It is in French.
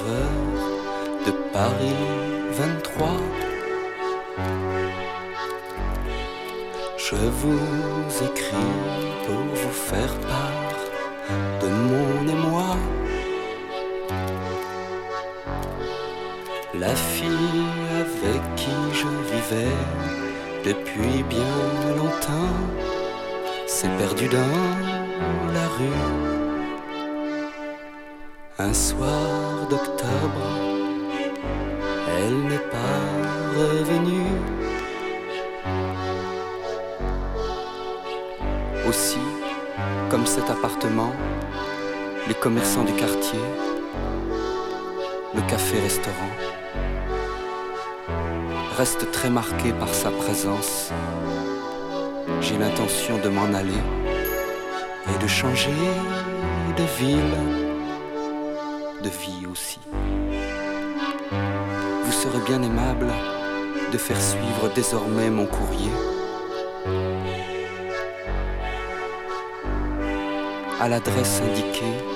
erreurs de Paris 23. Je vous écris pour vous faire part de mon émoi. La fille avec qui je vivais depuis bien longtemps s'est perdue dans la rue. Un soir d'octobre, elle n'est pas revenue. Aussi, comme cet appartement, les commerçants du quartier, le café-restaurant, reste très marqué par sa présence. J'ai l'intention de m'en aller et de changer de ville, de vie aussi. Vous serez bien aimable de faire suivre désormais mon courrier à l'adresse indiquée